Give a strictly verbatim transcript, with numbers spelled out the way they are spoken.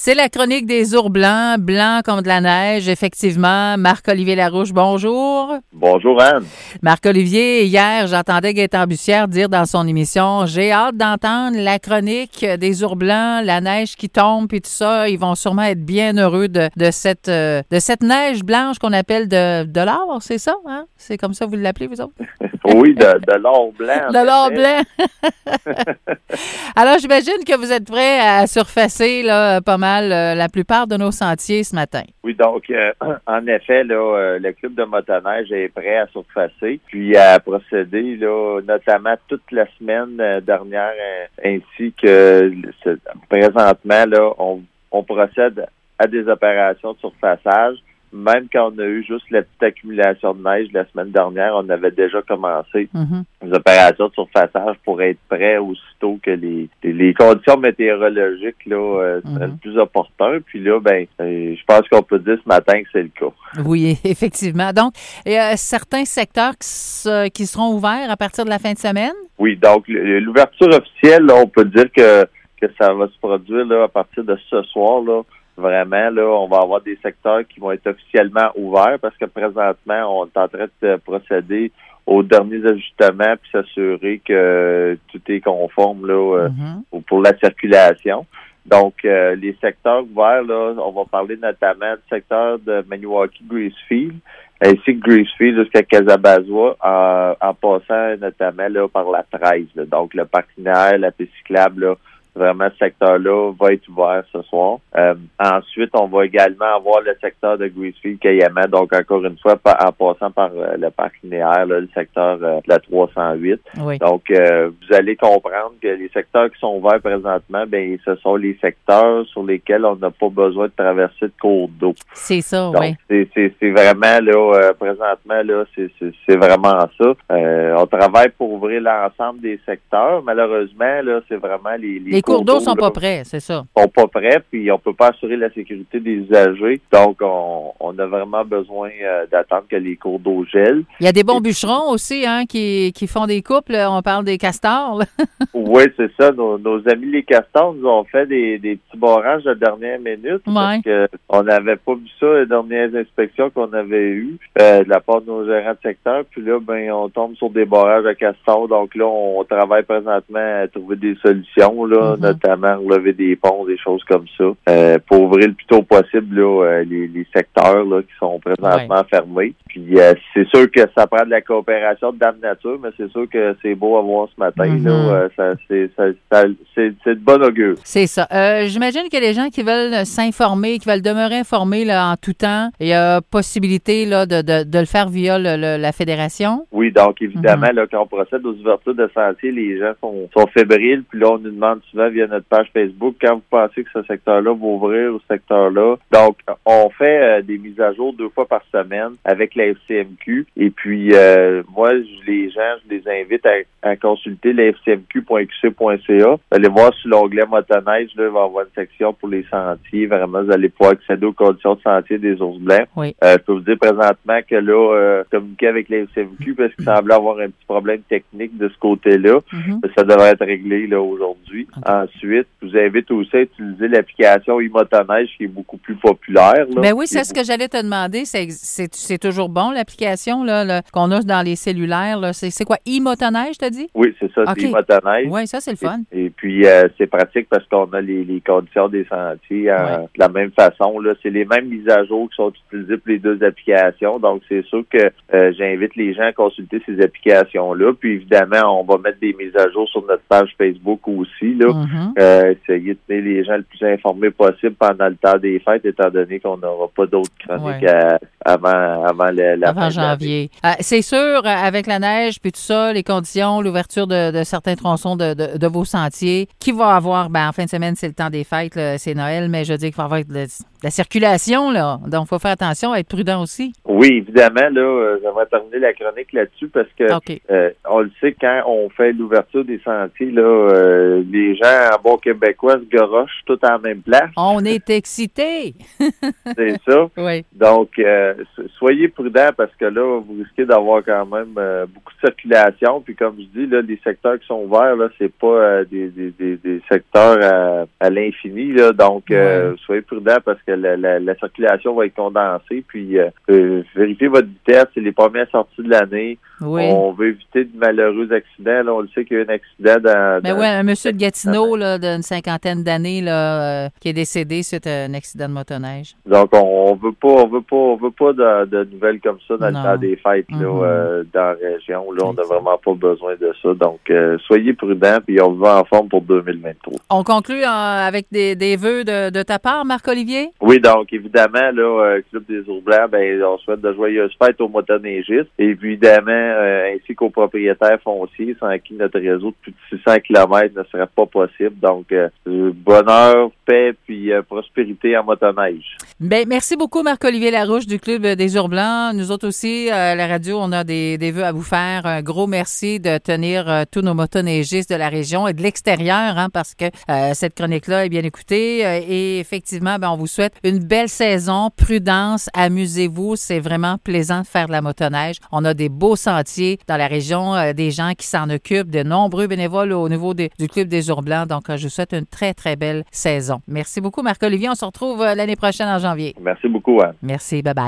C'est la chronique des ours blancs, blancs comme de la neige, effectivement. Marc-Olivier Larouche, bonjour. Bonjour, Anne. Marc-Olivier, hier, j'entendais Gaëtan Bussière dire dans son émission, j'ai hâte d'entendre la chronique des ours blancs, la neige qui tombe et tout ça. Ils vont sûrement être bien heureux de, de, cette, euh, de cette neige blanche qu'on appelle de, de l'or, c'est ça? Hein? C'est comme ça que vous l'appelez, vous autres? Oui, de, de l'or blanc. De l'or blanc. Alors, j'imagine que vous êtes prêts à surfacer là, pas mal euh, la plupart de nos sentiers ce matin. Oui, donc, euh, en effet, là, euh, le club de motoneige est prêt à surfacer, puis à procéder, là, notamment toute la semaine euh, dernière, euh, ainsi que euh, présentement, là, on, on procède à des opérations de surfaçage. Même quand on a eu juste la petite accumulation de neige la semaine dernière, on avait déjà commencé Mm-hmm. les opérations de surfaçage pour être prêt aussitôt que les, les, les conditions météorologiques là euh, Mm-hmm. seraient le plus opportun. Puis là, ben, euh, je pense qu'on peut dire ce matin que c'est le cas. Oui, effectivement. Donc, il y a certains secteurs qui, s- qui seront ouverts à partir de la fin de semaine? Oui, donc le- l'ouverture officielle, là, on peut dire que, que ça va se produire là, à partir de ce soir, là. Vraiment, là, on va avoir des secteurs qui vont être officiellement ouverts parce que présentement, on est en train de procéder aux derniers ajustements puis s'assurer que tout est conforme là euh, Mm-hmm. pour la circulation. Donc, euh, les secteurs ouverts, là, on va parler notamment du secteur de Maniwaki-Greasefield, ainsi que Greasefield jusqu'à Casabazois, en, en passant notamment là, par la treize. Là. Donc, le parc linéaire, la piste cyclable, là, vraiment, ce secteur-là va être ouvert ce soir. Euh, ensuite, on va également avoir le secteur de Greasefield-Cayama, donc encore une fois, par, en passant par euh, le parc linéaire, là, le secteur euh, de la trois cent huit. Oui. Donc, euh, vous allez comprendre que les secteurs qui sont ouverts présentement, ben, ce sont les secteurs sur lesquels on n'a pas besoin de traverser de cours d'eau. C'est ça, Donc, oui. c'est, c'est, c'est vraiment, là, euh, présentement, là, c'est, c'est, c'est vraiment ça. Euh, on travaille pour ouvrir l'ensemble des secteurs. Malheureusement, là, c'est vraiment les, les, Les cours d'eau sont là, pas prêts, c'est ça. sont pas prêts, puis on peut pas assurer la sécurité des usagers. Donc, on, on a vraiment besoin euh, d'attendre que les cours d'eau gèlent. Il y a des bons bûcherons aussi hein, qui, qui font des couples. On parle des castors. Là. Oui, c'est ça. Nos, nos amis les castors nous ont fait des, des petits barrages de dernière minute Ouais. parce que on n'avait pas vu ça les dernières inspections qu'on avait eues euh, de la part de nos gérants de secteur. Puis là, ben, on tombe sur des barrages de castors. Donc là, on travaille présentement à trouver des solutions, là, Mm-hmm. notamment relever des ponts, des choses comme ça, euh, pour ouvrir le plus tôt possible là, euh, les, les secteurs là, qui sont présentement Ouais. fermés. Puis euh, c'est sûr que ça prend de la coopération de Dame Nature, mais c'est sûr que c'est beau à voir ce matin. Mm-hmm. Là, euh, ça, c'est, ça, ça, c'est, c'est de bon augure. C'est ça. Euh, j'imagine que les gens qui veulent s'informer, qui veulent demeurer informés là, en tout temps, il y a possibilité là, de, de, de le faire via le, le, la fédération. Oui, donc évidemment, Mm-hmm. là, quand on procède aux ouvertures de sentiers, les gens sont, sont fébriles, puis là, on nous demande souvent via notre page Facebook quand vous pensez que ce secteur-là va ouvrir ou ce secteur-là. Donc, on fait euh, des mises à jour deux fois par semaine avec la F C M Q. Et puis, euh, moi, je, les gens, je les invite à, à consulter la f c m q point q c point c a. Allez voir sur l'onglet motoneige, là, il va y avoir une section pour les sentiers. Vraiment, vous allez pouvoir accéder aux conditions de sentier des ours blancs. Oui. Euh, je peux vous dire présentement que là, euh, communiquer avec la F C M Q parce qu'il semblait avoir un petit problème technique de ce côté-là. Mm-hmm. Ça devrait être réglé là aujourd'hui. Okay. Ensuite, je vous invite aussi à utiliser l'application e-motoneige qui est beaucoup plus populaire. Là. Ben oui, c'est ce que j'allais te demander. C'est, c'est, c'est toujours bon, l'application là, là, qu'on a dans les cellulaires. Là. C'est, c'est quoi, e-motoneige, t'as dit? Oui, c'est ça, Okay. c'est e-motoneige. Oui, ça, c'est le fun. Et, et puis, euh, c'est pratique parce qu'on a les, les conditions des sentiers euh, Ouais. de la même façon. Là. C'est les mêmes mises à jour qui sont utilisées pour les deux applications. Donc, c'est sûr que euh, j'invite les gens à consulter ces applications-là. Puis, évidemment, on va mettre des mises à jour sur notre page Facebook aussi. Là. Mm-hmm. Euh, essayer de tenir les gens le plus informés possible pendant le temps des fêtes, étant donné qu'on n'aura pas d'autres chroniques Ouais. à- avant, avant la, la Avant fin de l'année. janvier. Euh, c'est sûr, euh, avec la neige, puis tout ça, les conditions, l'ouverture de, de certains tronçons de, de, de vos sentiers, qui va avoir, ben, en fin de semaine, c'est le temps des fêtes, là, c'est Noël, mais je dis qu'il va y avoir de- la circulation, là. Donc, il faut faire attention, être prudent aussi. Oui, évidemment, là, euh, j'aimerais terminer la chronique là-dessus parce que Okay. euh, on le sait, quand on fait l'ouverture des sentiers, là, euh, les gens en bon québécois se garochent tout en même place. On est excités! C'est ça. Oui. Donc, euh, soyez prudents parce que là, vous risquez d'avoir quand même euh, beaucoup de circulation. Puis comme je dis, là, les secteurs qui sont ouverts, là, c'est pas euh, des, des, des, des secteurs à, à l'infini. Là. Donc, euh, ouais. soyez prudents parce que la, la, la circulation va être condensée. Puis, euh, euh, vérifiez votre vitesse. C'est les premières sorties de l'année. Oui. On veut éviter de malheureux accidents. Là, on le sait qu'il y a eu un accident dans... Mais dans, oui, un monsieur de Gatineau là, d'une cinquantaine d'années là, euh, qui est décédé suite à un accident de motoneige. Donc, on, on veut pas, on veut pas, on veut pas de, de nouvelles comme ça dans non. le temps des fêtes là, mm-hmm. euh, dans la région. Là, on n'a vraiment pas besoin de ça. Donc, euh, soyez prudents puis on va en forme pour deux mille vingt-trois. On conclut euh, avec des, des vœux de, de ta part, Marc-Olivier? Oui, donc évidemment, là, euh, Club des Ours Blancs, ben, on souhaite de joyeuses fêtes aux motoneigistes. Et évidemment, euh, ainsi qu'aux propriétaires fonciers, sans qui notre réseau de plus de six cents kilomètres ne serait pas possible. Donc, euh, bonheur, paix puis euh, prospérité en motoneige. Ben, merci beaucoup, Marc-Olivier Larouche du Club des Ours Blancs. Nous autres aussi, à la radio, on a des, des vœux à vous faire. Un gros merci de tenir euh, tous nos motoneigistes de la région et de l'extérieur, hein, parce que euh, cette chronique-là est bien écoutée. Euh, et effectivement, ben, on vous souhaite une belle saison, prudence, amusez-vous. C'est vraiment plaisant de faire de la motoneige. On a des beaux sentiers dans la région, euh, des gens qui s'en occupent, de nombreux bénévoles au niveau des, du Club des Ours Blancs. Donc, euh, je vous souhaite une très, très belle saison. Merci beaucoup, Marc-Olivier. On se retrouve euh, l'année prochaine en janvier. Merci beaucoup, Anne. Merci. Bye-bye.